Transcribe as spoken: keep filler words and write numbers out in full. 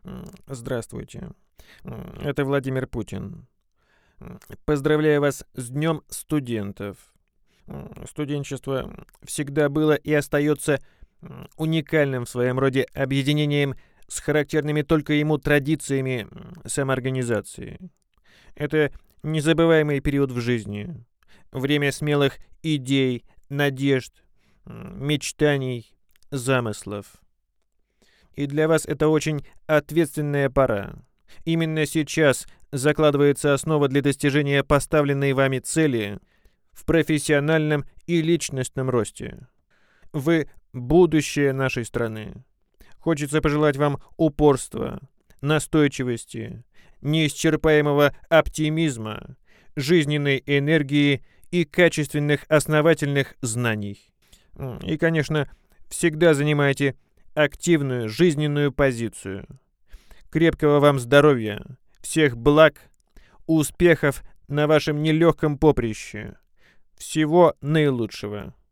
М, Здравствуйте. М, Это Владимир Путин. М, Поздравляю вас с Днем студентов. М, Студенчество всегда было и остается м, уникальным в своем роде объединением с характерными только ему традициями м, самоорганизации. Это незабываемый период в жизни. Время смелых идей, надежд, м, мечтаний, замыслов. И для вас это очень ответственная пора. Именно сейчас закладывается основа для достижения поставленной вами цели в профессиональном и личностном росте. Вы будущее нашей страны. Хочется пожелать вам упорства, настойчивости, неисчерпаемого оптимизма, жизненной энергии и качественных основательных знаний. М, И, конечно, всегда занимайте активную жизненную позицию. Крепкого вам здоровья, всех благ, успехов на вашем нелегком поприще. Всего наилучшего.